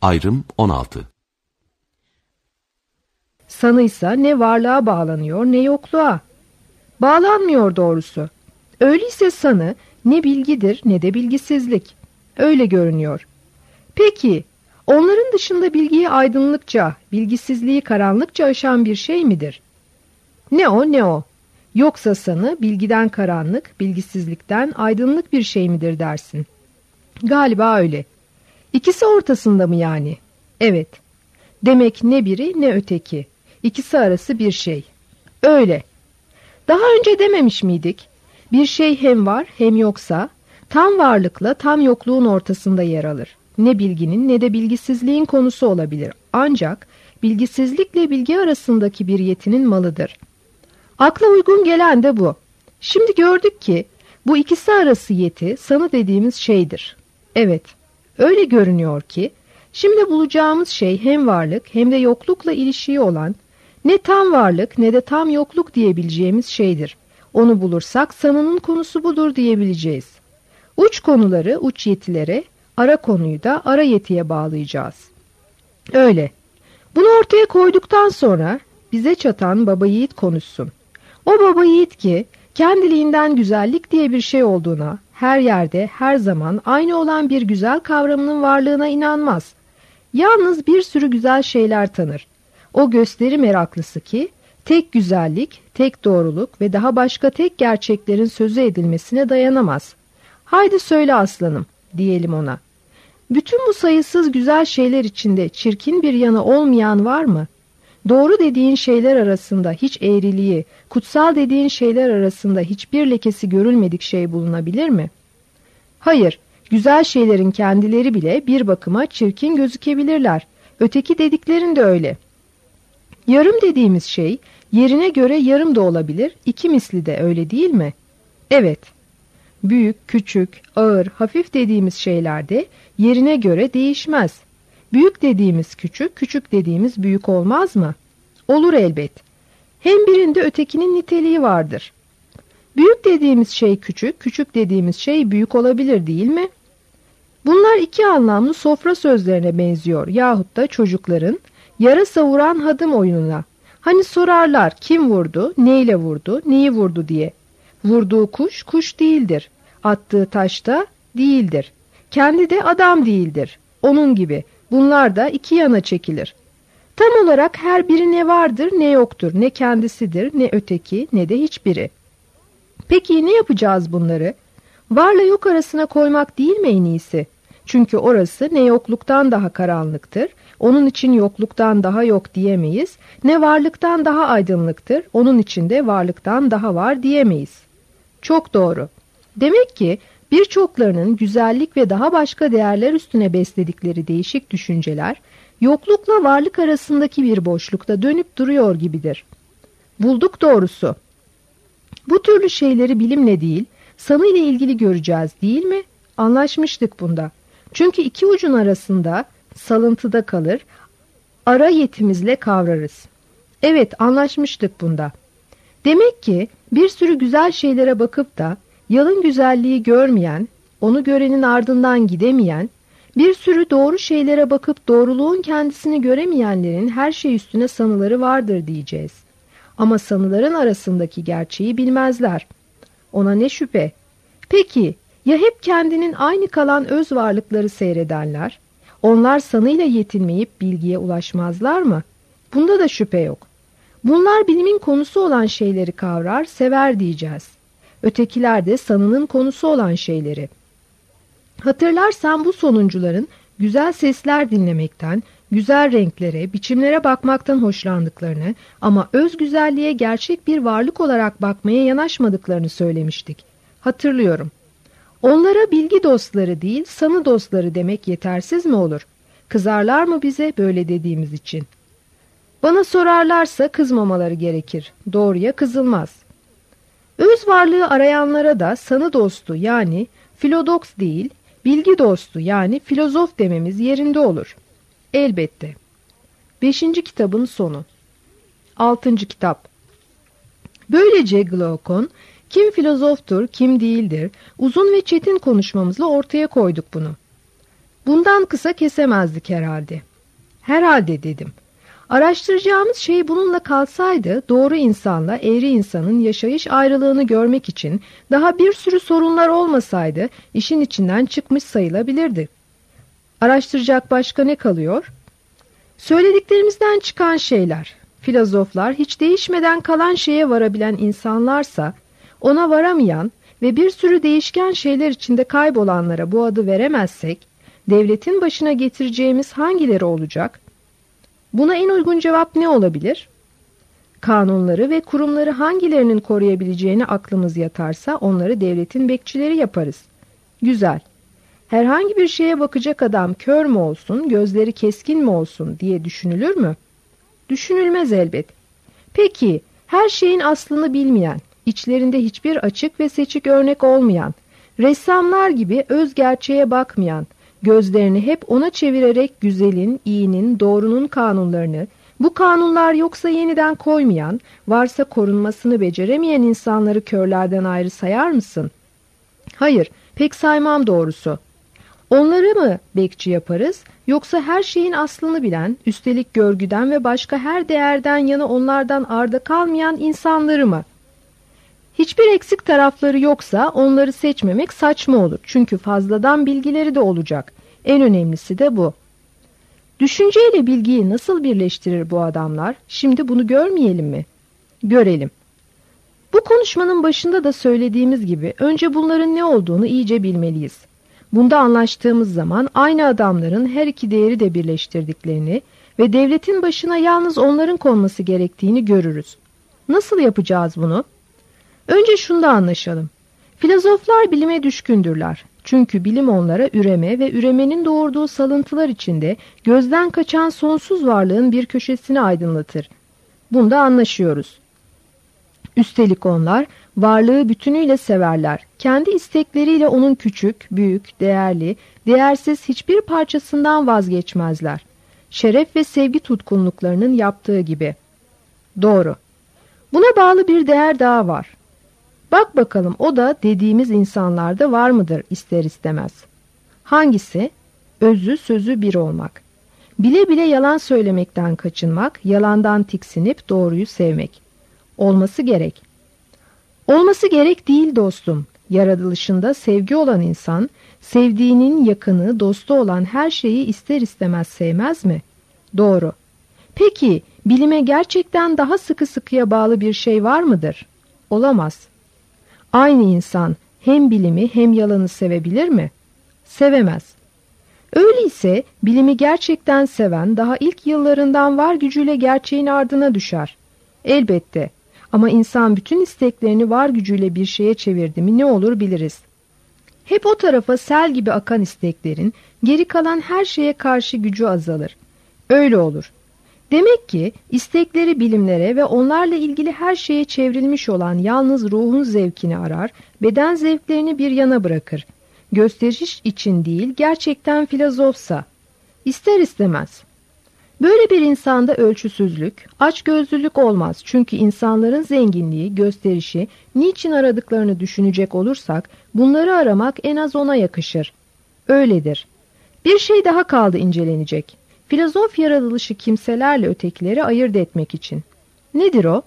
Ayrım 16. Sanıysa ne varlığa bağlanıyor ne yokluğa. Bağlanmıyor doğrusu. Öyleyse sanı ne bilgidir ne de bilgisizlik. Öyle görünüyor. Peki, onların dışında bilgiyi aydınlıkça, bilgisizliği karanlıkça aşan bir şey midir? Ne o ne o? Yoksa sanı bilgiden karanlık, bilgisizlikten aydınlık bir şey midir dersin? Galiba öyle. İkisi ortasında mı yani? Evet. Demek ne biri ne öteki. İkisi arası bir şey. Öyle. Daha önce dememiş miydik? Bir şey hem var hem yoksa, tam varlıkla tam yokluğun ortasında yer alır. Ne bilginin ne de bilgisizliğin konusu olabilir. Ancak bilgisizlikle bilgi arasındaki bir yetinin malıdır. Akla uygun gelen de bu. Şimdi gördük ki bu ikisi arası yeti sanı dediğimiz şeydir. Evet, öyle görünüyor ki şimdi bulacağımız şey hem varlık hem de yoklukla ilişiği olan ne tam varlık ne de tam yokluk diyebileceğimiz şeydir. Onu bulursak sanının konusu budur diyebileceğiz. Uç konuları uç yetilere, ara konuyu da ara yetiye bağlayacağız. Öyle. Bunu ortaya koyduktan sonra bize çatan baba yiğit konuşsun. O baba yiğit ki kendiliğinden güzellik diye bir şey olduğuna, her yerde her zaman aynı olan bir güzel kavramının varlığına inanmaz. Yalnız bir sürü güzel şeyler tanır. O gösteri meraklısı ki tek güzellik, tek doğruluk ve daha başka tek gerçeklerin sözü edilmesine dayanamaz. Haydi söyle aslanım diyelim ona. Bütün bu sayısız güzel şeyler içinde çirkin bir yanı olmayan var mı? Doğru dediğin şeyler arasında hiç eğriliği, kutsal dediğin şeyler arasında hiçbir lekesi görülmedik şey bulunabilir mi? Hayır, güzel şeylerin kendileri bile bir bakıma çirkin gözükebilirler. Öteki dediklerin de öyle. Yarım dediğimiz şey yerine göre yarım da olabilir, iki misli de öyle değil mi? Evet. Büyük, küçük, ağır, hafif dediğimiz şeyler de yerine göre değişmez. Büyük dediğimiz küçük, küçük dediğimiz büyük olmaz mı? Olur elbet. Hem birinde ötekinin niteliği vardır. Büyük dediğimiz şey küçük, küçük dediğimiz şey büyük olabilir değil mi? Bunlar iki anlamlı sofra sözlerine benziyor yahut da çocukların yara savuran hadım oyununa. Hani sorarlar kim vurdu, neyle vurdu, neyi vurdu diye. Vurduğu kuş, kuş değildir. Attığı taş da değildir. Kendi de adam değildir. Onun gibi bunlar da iki yana çekilir. Tam olarak her biri ne vardır ne yoktur, ne kendisidir, ne öteki, ne de hiçbiri. Peki ne yapacağız bunları? Varla yok arasına koymak değil mi en iyisi? Çünkü orası ne yokluktan daha karanlıktır, onun için yokluktan daha yok diyemeyiz, ne varlıktan daha aydınlıktır, onun için de varlıktan daha var diyemeyiz. Çok doğru. Demek ki birçoklarının güzellik ve daha başka değerler üstüne besledikleri değişik düşünceler, yoklukla varlık arasındaki bir boşlukta dönüp duruyor gibidir. Bulduk doğrusu. Bu türlü şeyleri bilimle değil, sanı ile ilgili göreceğiz değil mi? Anlaşmıştık bunda. Çünkü iki ucun arasında salıntıda kalır, ara yetimizle kavrarız. Evet, anlaşmıştık bunda. Demek ki bir sürü güzel şeylere bakıp da yalın güzelliği görmeyen, onu görenin ardından gidemeyen, bir sürü doğru şeylere bakıp doğruluğun kendisini göremeyenlerin her şey üstüne sanıları vardır diyeceğiz. Ama sanıların arasındaki gerçeği bilmezler. Ona ne şüphe. Peki ya hep kendinin aynı kalan öz varlıkları seyredenler? Onlar sanıyla yetinmeyip bilgiye ulaşmazlar mı? Bunda da şüphe yok. Bunlar bilimin konusu olan şeyleri kavrar, sever diyeceğiz. Ötekiler de sanının konusu olan şeyleri. Hatırlarsan bu sonuncuların güzel sesler dinlemekten, güzel renklere, biçimlere bakmaktan hoşlandıklarını ama öz güzelliğe gerçek bir varlık olarak bakmaya yanaşmadıklarını söylemiştik. Hatırlıyorum. Onlara bilgi dostları değil, sanı dostları demek yetersiz mi olur? Kızarlar mı bize böyle dediğimiz için? Bana sorarlarsa kızmamaları gerekir. Doğruya kızılmaz. Öz varlığı arayanlara da sanı dostu yani filodoks değil, bilgi dostu yani filozof dememiz yerinde olur. Elbette. 5. kitabın sonu. 6. kitap. Böylece Glaukon, kim filozoftur, kim değildir, uzun ve çetin konuşmamızla ortaya koyduk bunu. Bundan kısa kesemezdik herhalde. Herhalde dedim. Araştıracağımız şey bununla kalsaydı doğru insanla eğri insanın yaşayış ayrılığını görmek için daha bir sürü sorunlar olmasaydı işin içinden çıkmış sayılabilirdi. Araştıracak başka ne kalıyor? Söylediklerimizden çıkan şeyler. Filozoflar hiç değişmeden kalan şeye varabilen insanlarsa ona varamayan ve bir sürü değişken şeyler içinde kaybolanlara bu adı veremezsek devletin başına getireceğimiz hangileri olacak? Buna en uygun cevap ne olabilir? Kanunları ve kurumları hangilerinin koruyabileceğini aklımız yatarsa onları devletin bekçileri yaparız. Güzel. Herhangi bir şeye bakacak adam kör mü olsun, gözleri keskin mi olsun diye düşünülür mü? Düşünülmez elbet. Peki, her şeyin aslını bilmeyen, içlerinde hiçbir açık ve seçik örnek olmayan, ressamlar gibi öz gerçeğe bakmayan, gözlerini hep ona çevirerek güzelin, iyinin, doğrunun kanunlarını, bu kanunlar yoksa yeniden koymayan, varsa korunmasını beceremeyen insanları körlerden ayrı sayar mısın? Hayır, pek saymam doğrusu. Onları mı bekçi yaparız, yoksa her şeyin aslını bilen, üstelik görgüden ve başka her değerden yana onlardan arda kalmayan insanları mı? Hiçbir eksik tarafları yoksa onları seçmemek saçma olur. Çünkü fazladan bilgileri de olacak. En önemlisi de bu. Düşünceyle bilgiyi nasıl birleştirir bu adamlar? Şimdi bunu görmeyelim mi? Görelim. Bu konuşmanın başında da söylediğimiz gibi önce bunların ne olduğunu iyice bilmeliyiz. Bunda anlaştığımız zaman aynı adamların her iki değeri de birleştirdiklerini ve devletin başına yalnız onların konması gerektiğini görürüz. Nasıl yapacağız bunu? Önce şunda anlaşalım. Filozoflar bilime düşkündürler. Çünkü bilim onlara üreme ve üremenin doğurduğu salıntılar içinde gözden kaçan sonsuz varlığın bir köşesini aydınlatır. Bunda anlaşıyoruz. Üstelik onlar varlığı bütünüyle severler. Kendi istekleriyle onun küçük, büyük, değerli, değersiz hiçbir parçasından vazgeçmezler. Şeref ve sevgi tutkunluklarının yaptığı gibi. Doğru. Buna bağlı bir değer daha var. Bak bakalım o da dediğimiz insanlarda var mıdır ister istemez. Hangisi? Özü sözü bir olmak. Bile bile yalan söylemekten kaçınmak, yalandan tiksinip doğruyu sevmek. Olması gerek. Olması gerek değil dostum. Yaratılışında sevgi olan insan, sevdiğinin yakını, dostu olan her şeyi ister istemez sevmez mi? Doğru. Peki, bilime gerçekten daha sıkı sıkıya bağlı bir şey var mıdır? Olamaz. Aynı insan hem bilimi hem yalanı sevebilir mi? Sevemez. Öyleyse bilimi gerçekten seven daha ilk yıllarından var gücüyle gerçeğin ardına düşer. Elbette. Ama insan bütün isteklerini var gücüyle bir şeye çevirdi mi ne olur biliriz. Hep o tarafa sel gibi akan isteklerin geri kalan her şeye karşı gücü azalır. Öyle olur. Demek ki istekleri bilimlere ve onlarla ilgili her şeye çevrilmiş olan yalnız ruhun zevkini arar, beden zevklerini bir yana bırakır. Gösteriş için değil, gerçekten filozofsa. İster istemez. Böyle bir insanda ölçüsüzlük, açgözlülük olmaz. Çünkü insanların zenginliği, gösterişi, niçin aradıklarını düşünecek olursak, bunları aramak en az ona yakışır. Öyledir. Bir şey daha kaldı incelenecek. Filozof yaratılışı kimselerle ötekileri ayırt etmek için. Nedir o?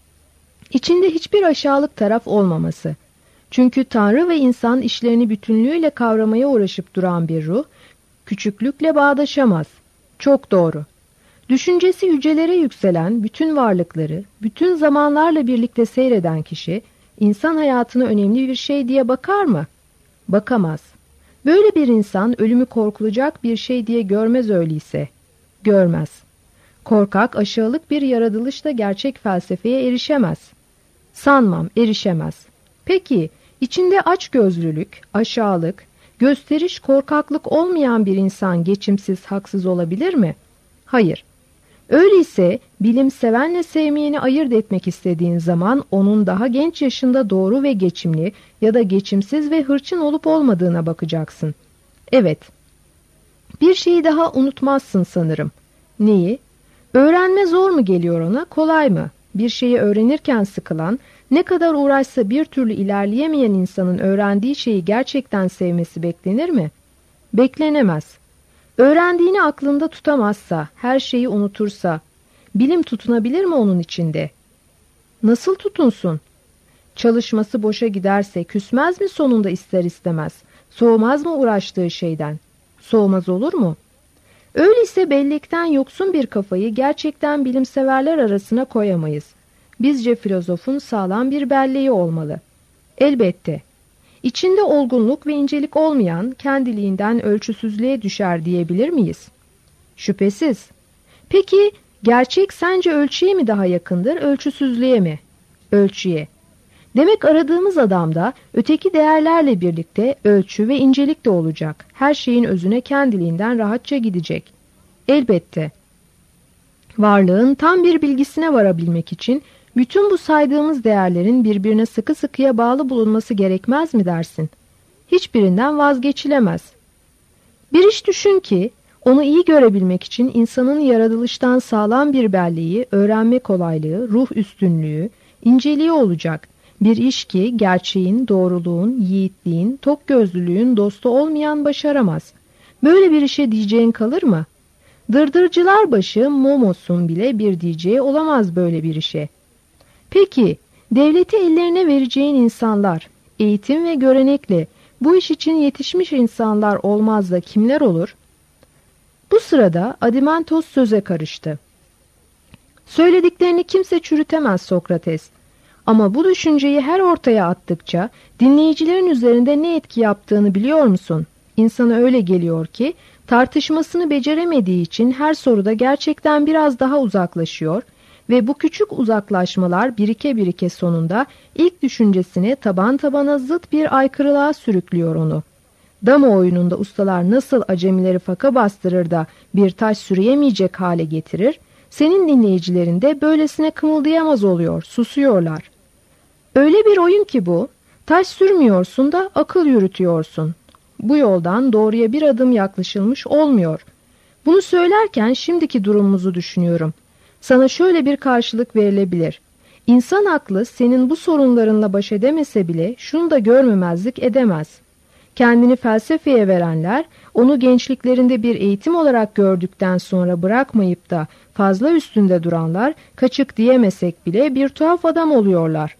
İçinde hiçbir aşağılık taraf olmaması. Çünkü Tanrı ve insan işlerini bütünlüğüyle kavramaya uğraşıp duran bir ruh, küçüklükle bağdaşamaz. Çok doğru. Düşüncesi yücelere yükselen bütün varlıkları, bütün zamanlarla birlikte seyreden kişi, insan hayatına önemli bir şey diye bakar mı? Bakamaz. Böyle bir insan ölümü korkulacak bir şey diye görmez öyleyse. Görmez. Korkak, aşağılık bir yaratılışla gerçek felsefeye erişemez. Sanmam, erişemez. Peki, içinde açgözlülük, aşağılık, gösteriş, korkaklık olmayan bir insan geçimsiz, haksız olabilir mi? Hayır. Öyleyse bilim sevenle sevmeyeni ayırt etmek istediğin zaman onun daha genç yaşında doğru ve geçimli ya da geçimsiz ve hırçın olup olmadığına bakacaksın. Evet. Bir şeyi daha unutmazsın sanırım. Neyi? Öğrenme zor mu geliyor ona, kolay mı? Bir şeyi öğrenirken sıkılan, ne kadar uğraşsa bir türlü ilerleyemeyen insanın öğrendiği şeyi gerçekten sevmesi beklenir mi? Beklenemez. Öğrendiğini aklında tutamazsa, her şeyi unutursa, bilim tutunabilir mi onun içinde? Nasıl tutunsun? Çalışması boşa giderse küsmez mi sonunda ister istemez? Soğumaz mı uğraştığı şeyden? Soğumaz olur mu? Öyleyse bellekten yoksun bir kafayı gerçekten bilimseverler arasına koyamayız. Bizce filozofun sağlam bir belleği olmalı. Elbette. İçinde olgunluk ve incelik olmayan kendiliğinden ölçüsüzlüğe düşer diyebilir miyiz? Şüphesiz. Peki gerçek sence ölçüye mi daha yakındır, ölçüsüzlüğe mi? Ölçüye. Demek aradığımız adamda öteki değerlerle birlikte ölçü ve incelik de olacak. Her şeyin özüne kendiliğinden rahatça gidecek. Elbette. Varlığın tam bir bilgisine varabilmek için bütün bu saydığımız değerlerin birbirine sıkı sıkıya bağlı bulunması gerekmez mi dersin? Hiçbirinden vazgeçilemez. Bir iş düşün ki onu iyi görebilmek için insanın yaratılıştan sağlam bir belleği, öğrenme kolaylığı, ruh üstünlüğü, inceliği olacak. Bir iş ki gerçeğin, doğruluğun, yiğitliğin, tokgözlülüğün dostu olmayan başaramaz. Böyle bir işe diyeceğin kalır mı? Dırdırcılar başı Momos'un bile bir diyeceği olamaz böyle bir işe. Peki, devleti ellerine vereceğin insanlar, eğitim ve görenekle bu iş için yetişmiş insanlar olmaz da kimler olur? Bu sırada Adimantos söze karıştı. Söylediklerini kimse çürütemez Sokrates. Ama bu düşünceyi her ortaya attıkça dinleyicilerin üzerinde ne etki yaptığını biliyor musun? İnsana öyle geliyor ki tartışmasını beceremediği için her soruda gerçekten biraz daha uzaklaşıyor ve bu küçük uzaklaşmalar birike birike sonunda ilk düşüncesine taban tabana zıt bir aykırılığa sürüklüyor onu. Dama oyununda ustalar nasıl acemileri faka bastırır da bir taş sürüyemeyecek hale getirir, senin dinleyicilerin de böylesine kımıldayamaz oluyor, susuyorlar. Öyle bir oyun ki bu, taş sürmüyorsun da akıl yürütüyorsun. Bu yoldan doğruya bir adım yaklaşılmış olmuyor. Bunu söylerken şimdiki durumumuzu düşünüyorum. Sana şöyle bir karşılık verilebilir. İnsan aklı senin bu sorunlarınla baş edemese bile şunu da görmemezlik edemez. Kendini felsefeye verenler, onu gençliklerinde bir eğitim olarak gördükten sonra bırakmayıp da fazla üstünde duranlar, kaçık diyemesek bile bir tuhaf adam oluyorlar.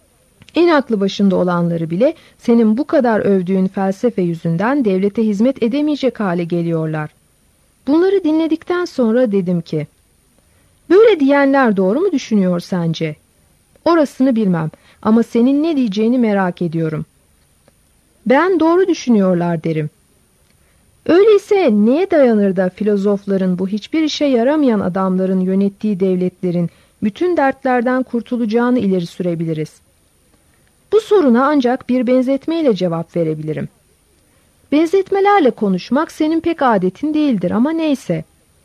En aklı başında olanları bile senin bu kadar övdüğün felsefe yüzünden devlete hizmet edemeyecek hale geliyorlar. Bunları dinledikten sonra dedim ki, böyle diyenler doğru mu düşünüyor sence? Orasını bilmem ama senin ne diyeceğini merak ediyorum. Ben doğru düşünüyorlar derim. Öyleyse neye dayanır da filozofların bu hiçbir işe yaramayan adamların yönettiği devletlerin bütün dertlerden kurtulacağını ileri sürebiliriz? Bu soruna ancak bir benzetmeyle cevap verebilirim. Benzetmelerle konuşmak senin pek adetin değildir ama neyse.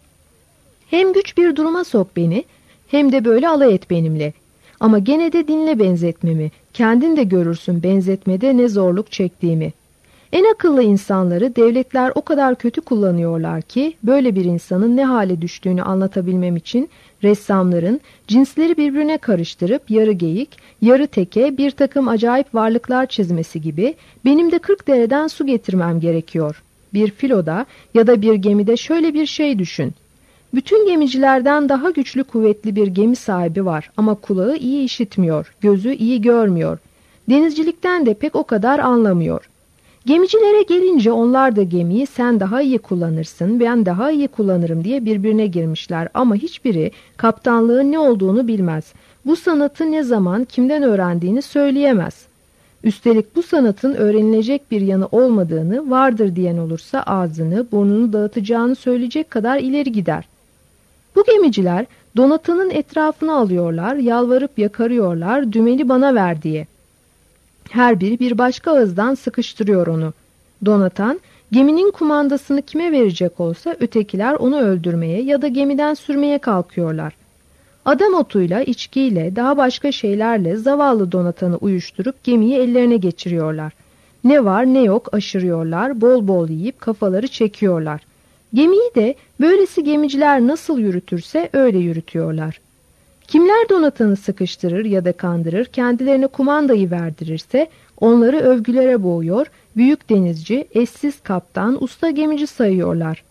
Hem güç bir duruma sok beni, hem de böyle alay et benimle. Ama gene de dinle benzetmemi, kendin de görürsün benzetmede ne zorluk çektiğimi. En akıllı insanları devletler o kadar kötü kullanıyorlar ki böyle bir insanın ne hale düştüğünü anlatabilmem için ressamların cinsleri birbirine karıştırıp yarı geyik, yarı teke bir takım acayip varlıklar çizmesi gibi benim de 40 dereden su getirmem gerekiyor. Bir filoda ya da bir gemide şöyle bir şey düşün. Bütün gemicilerden daha güçlü kuvvetli bir gemi sahibi var ama kulağı iyi işitmiyor, gözü iyi görmüyor. Denizcilikten de pek o kadar anlamıyor. Gemicilere gelince onlar da gemiyi sen daha iyi kullanırsın, ben daha iyi kullanırım diye birbirine girmişler ama hiçbiri kaptanlığın ne olduğunu bilmez. Bu sanatı ne zaman kimden öğrendiğini söyleyemez. Üstelik bu sanatın öğrenilecek bir yanı olmadığını, vardır diyen olursa ağzını, burnunu dağıtacağını söyleyecek kadar ileri gider. Bu gemiciler Donatan'ın etrafına alıyorlar, yalvarıp yakarıyorlar, dümeni bana ver diye. Her biri bir başka ağızdan sıkıştırıyor onu. Donatan, geminin kumandasını kime verecek olsa ötekiler onu öldürmeye ya da gemiden sürmeye kalkıyorlar. Adam otuyla, içkiyle, daha başka şeylerle zavallı Donatan'ı uyuşturup gemiyi ellerine geçiriyorlar. Ne var ne yok aşırıyorlar, bol bol yiyip kafaları çekiyorlar. Gemiyi de böylesi gemiciler nasıl yürütürse öyle yürütüyorlar. Kimler Donatan'ı sıkıştırır ya da kandırır, kendilerine kumandayı verdirirse onları övgülere boğuyor, büyük denizci, eşsiz kaptan, usta gemici sayıyorlar.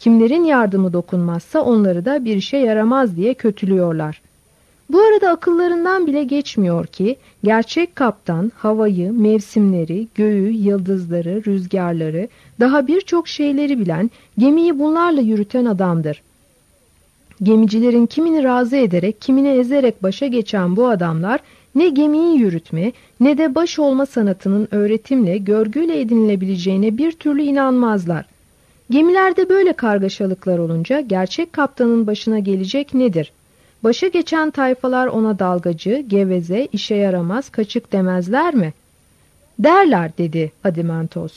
Kimlerin yardımı dokunmazsa onları da bir işe yaramaz diye kötülüyorlar. Bu arada akıllarından bile geçmiyor ki gerçek kaptan havayı, mevsimleri, göğü, yıldızları, rüzgarları, daha birçok şeyleri bilen, gemiyi bunlarla yürüten adamdır. Gemicilerin kimini razı ederek, kimini ezerek başa geçen bu adamlar ne gemiyi yürütme ne de baş olma sanatının öğretimle, görgüyle edinilebileceğine bir türlü inanmazlar. Gemilerde böyle kargaşalıklar olunca gerçek kaptanın başına gelecek nedir? Başa geçen tayfalar ona dalgacı, geveze, işe yaramaz, kaçık demezler mi? Derler, dedi Adimantos.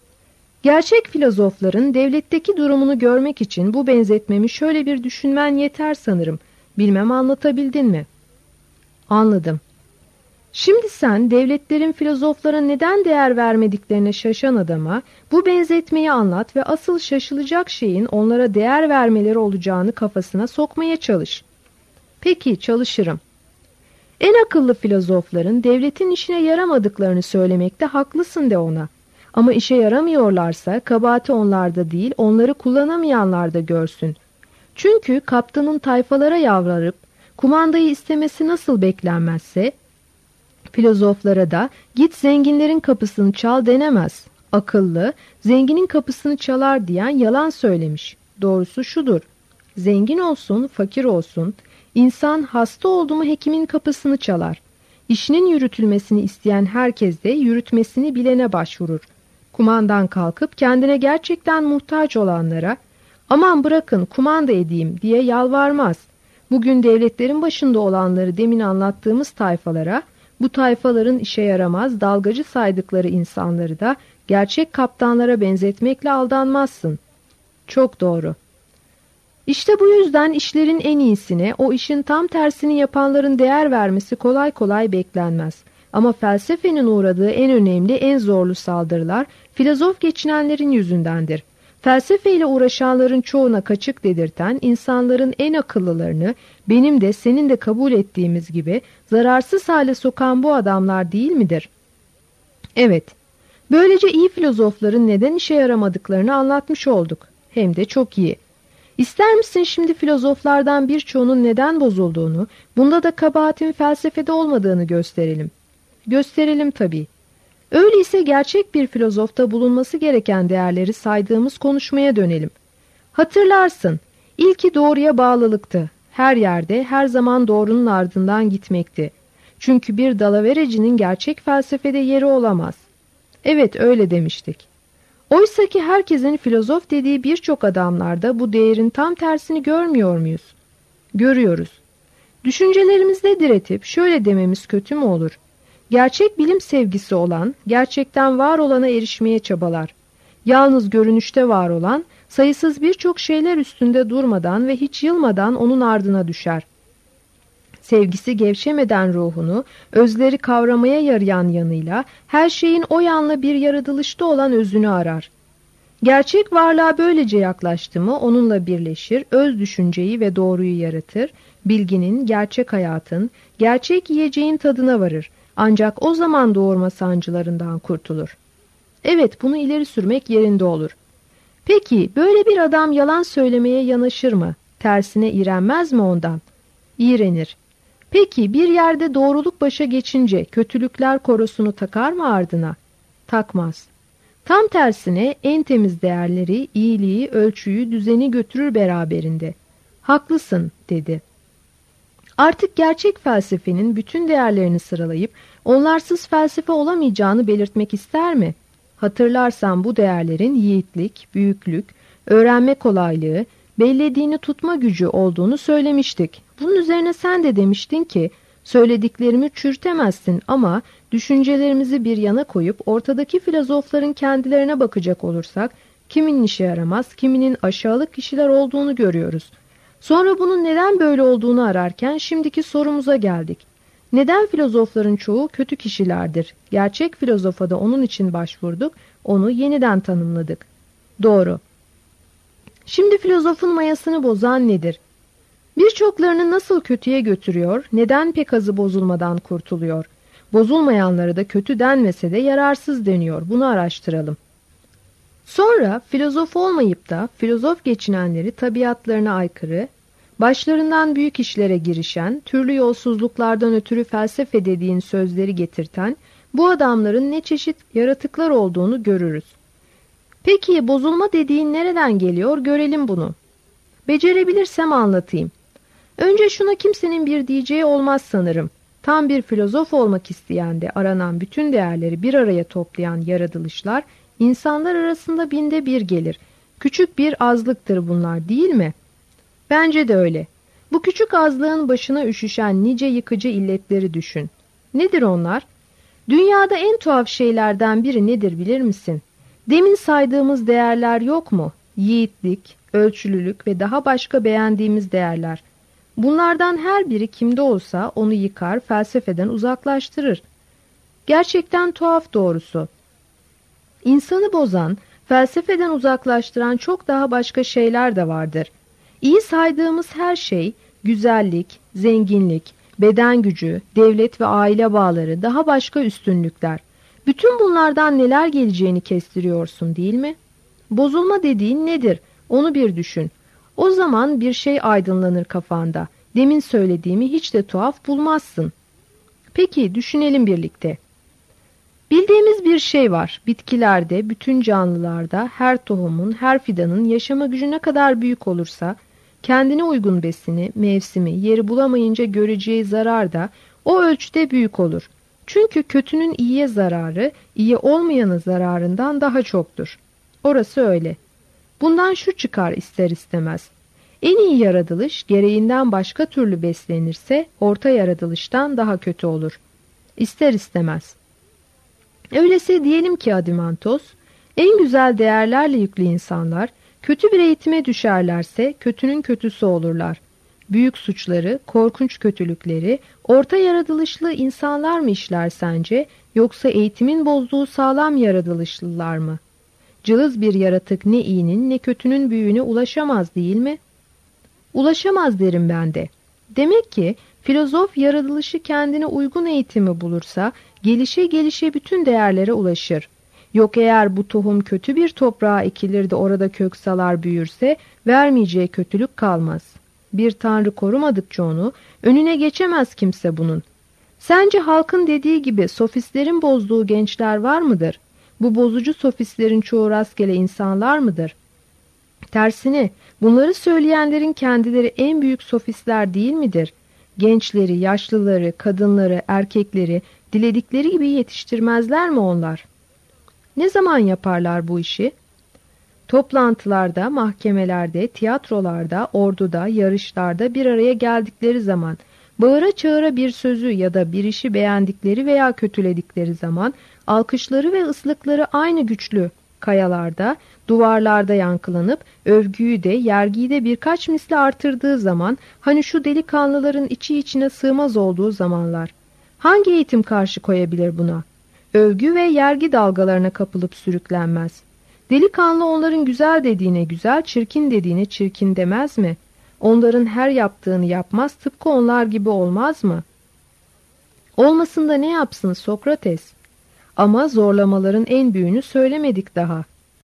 Gerçek filozofların devletteki durumunu görmek için bu benzetmemi şöyle bir düşünmen yeter sanırım. Bilmem anlatabildin mi? Anladım. Şimdi sen devletlerin filozoflara neden değer vermediklerine şaşan adama bu benzetmeyi anlat ve asıl şaşılacak şeyin onlara değer vermeleri olacağını kafasına sokmaya çalış. Peki, çalışırım. En akıllı filozofların devletin işine yaramadıklarını söylemekte haklısın de ona. Ama işe yaramıyorlarsa kabahati onlarda değil, onları kullanamayanlarda görsün. Çünkü kaptanın tayfalara yalvarıp kumandayı istemesi nasıl beklenmezse, filozoflara da git zenginlerin kapısını çal denemez. Akıllı, zenginin kapısını çalar diyen yalan söylemiş. Doğrusu şudur: zengin olsun, fakir olsun, insan hasta oldu mu hekimin kapısını çalar. İşinin yürütülmesini isteyen herkes de yürütmesini bilene başvurur. Kumandan kalkıp kendine gerçekten muhtaç olanlara, aman bırakın kumanda edeyim diye yalvarmaz. Bugün devletlerin başında olanları demin anlattığımız tayfalara, bu tayfaların işe yaramaz, dalgacı saydıkları insanları da gerçek kaptanlara benzetmekle aldanmazsın. Çok doğru. İşte bu yüzden işlerin en iyisine, o işin tam tersini yapanların değer vermesi kolay kolay beklenmez. Ama felsefenin uğradığı en önemli, en zorlu saldırılar filozof geçinenlerin yüzündendir. Felsefeyle uğraşanların çoğuna kaçık dedirten, insanların en akıllılarını benim de senin de kabul ettiğimiz gibi zararsız hale sokan bu adamlar değil midir? Evet, böylece iyi filozofların neden işe yaramadıklarını anlatmış olduk. Hem de çok iyi. İster misin şimdi filozoflardan birçoğunun neden bozulduğunu, bunda da kabahatin felsefede olmadığını gösterelim? Gösterelim tabii. Öyleyse gerçek bir filozofta bulunması gereken değerleri saydığımız konuşmaya dönelim. Hatırlarsın, ilki doğruya bağlılıktı. Her yerde, her zaman doğrunun ardından gitmekti. Çünkü bir dalaverecinin gerçek felsefede yeri olamaz. Evet, öyle demiştik. Oysa ki herkesin filozof dediği birçok adamlarda bu değerin tam tersini görmüyor muyuz? Görüyoruz. Düşüncelerimizde diretip şöyle dememiz kötü mü olur? Gerçek bilim sevgisi olan, gerçekten var olana erişmeye çabalar. Yalnız görünüşte var olan, sayısız birçok şeyler üstünde durmadan ve hiç yılmadan onun ardına düşer. Sevgisi gevşemeden ruhunu, özleri kavramaya yarayan yanıyla, her şeyin o yanla bir yaratılışta olan özünü arar. Gerçek varlığa böylece yaklaştı mı onunla birleşir, öz düşünceyi ve doğruyu yaratır, bilginin, gerçek hayatın, gerçek yiyeceğin tadına varır. Ancak o zaman doğurma sancılarından kurtulur. Evet, bunu ileri sürmek yerinde olur. Peki, böyle bir adam yalan söylemeye yanaşır mı? Tersine iğrenmez mi ondan? İğrenir. Peki, bir yerde doğruluk başa geçince kötülükler korosunu takar mı ardına? Takmaz. Tam tersine en temiz değerleri, iyiliği, ölçüyü, düzeni götürür beraberinde. Haklısın, dedi. Artık gerçek felsefenin bütün değerlerini sıralayıp onlarsız felsefe olamayacağını belirtmek ister mi? Hatırlarsan bu değerlerin yiğitlik, büyüklük, öğrenme kolaylığı, bellediğini tutma gücü olduğunu söylemiştik. Bunun üzerine sen de demiştin ki, söylediklerimi çürütemezsin ama düşüncelerimizi bir yana koyup ortadaki filozofların kendilerine bakacak olursak, kiminin işe yaramaz, kiminin aşağılık kişiler olduğunu görüyoruz. Sonra bunun neden böyle olduğunu ararken şimdiki sorumuza geldik. Neden filozofların çoğu kötü kişilerdir? Gerçek filozofa da onun için başvurduk, onu yeniden tanımladık. Doğru. Şimdi filozofun mayasını bozan nedir? Birçoklarını nasıl kötüye götürüyor, neden pek azı bozulmadan kurtuluyor? Bozulmayanları da kötü denmese de yararsız deniyor, bunu araştıralım. Sonra filozof olmayıp da filozof geçinenleri tabiatlarına aykırı, başlarından büyük işlere girişen, türlü yolsuzluklardan ötürü felsefe dediğin sözleri getirten bu adamların ne çeşit yaratıklar olduğunu görürüz. Peki bozulma dediğin nereden geliyor, görelim bunu. Becerebilirsem anlatayım. Önce şuna kimsenin bir diyeceği olmaz sanırım. Tam bir filozof olmak isteyen de aranan bütün değerleri bir araya toplayan yaratılışlar, insanlar arasında binde bir gelir. Küçük bir azlıktır bunlar, değil mi? Bence de öyle. Bu küçük azlığın başına üşüşen nice yıkıcı illetleri düşün. Nedir onlar? Dünyada en tuhaf şeylerden biri nedir bilir misin? Demin saydığımız değerler yok mu? Yiğitlik, ölçülülük ve daha başka beğendiğimiz değerler. Bunlardan her biri kimde olsa onu yıkar, felsefeden uzaklaştırır. Gerçekten tuhaf doğrusu. İnsanı bozan, felsefeden uzaklaştıran çok daha başka şeyler de vardır. İyi saydığımız her şey, güzellik, zenginlik, beden gücü, devlet ve aile bağları, daha başka üstünlükler. Bütün bunlardan neler geleceğini kestiriyorsun, değil mi? Bozulma dediğin nedir? Onu bir düşün. O zaman bir şey aydınlanır kafanda. Demin söylediğimi hiç de tuhaf bulmazsın. Peki, düşünelim birlikte. Bildiğimiz bir şey var. Bitkilerde, bütün canlılarda, her tohumun, her fidanın yaşama gücü ne kadar büyük olursa, kendine uygun besini, mevsimi, yeri bulamayınca göreceği zarar da o ölçüde büyük olur. Çünkü kötünün iyiye zararı, iyi olmayanın zararından daha çoktur. Orası öyle. Bundan şu çıkar ister istemez. En iyi yaratılış gereğinden başka türlü beslenirse orta yaratılıştan daha kötü olur. İster istemez. Öyleyse diyelim ki Adimantos, en güzel değerlerle yüklü insanlar kötü bir eğitime düşerlerse kötünün kötüsü olurlar. Büyük suçları, korkunç kötülükleri orta yaratılışlı insanlar mı işler sence, yoksa eğitimin bozduğu sağlam yaratılışlılar mı? Cılız bir yaratık ne iyinin ne kötünün büyüğüne ulaşamaz, değil mi? Ulaşamaz derim ben de. Demek ki filozof yaratılışı kendine uygun eğitimi bulursa gelişe gelişe bütün değerlere ulaşır. Yok eğer bu tohum kötü bir toprağa ekilir de orada kök salar büyürse vermeyeceği kötülük kalmaz. Bir tanrı korumadıkça onu önüne geçemez kimse bunun. Sence halkın dediği gibi sofistlerin bozduğu gençler var mıdır? Bu bozucu sofistlerin çoğu rastgele insanlar mıdır? Tersine bunları söyleyenlerin kendileri en büyük sofistler değil midir? Gençleri, yaşlıları, kadınları, erkekleri diledikleri gibi yetiştirmezler mi onlar? Ne zaman yaparlar bu işi? Toplantılarda, mahkemelerde, tiyatrolarda, orduda, yarışlarda bir araya geldikleri zaman, bağıra çağıra bir sözü ya da bir işi beğendikleri veya kötüledikleri zaman, alkışları ve ıslıkları aynı güçlü kayalarda, duvarlarda yankılanıp, övgüyü de, yergiyi de birkaç misli artırdığı zaman, hani şu delikanlıların içi içine sığmaz olduğu zamanlar, hangi eğitim karşı koyabilir buna? Övgü ve yergi dalgalarına kapılıp sürüklenmez. Delikanlı onların güzel dediğine güzel, çirkin dediğine çirkin demez mi? Onların her yaptığını yapmaz, tıpkı onlar gibi olmaz mı? Olmasın da ne yapsın Sokrates? Ama zorlamaların en büyüğünü söylemedik daha.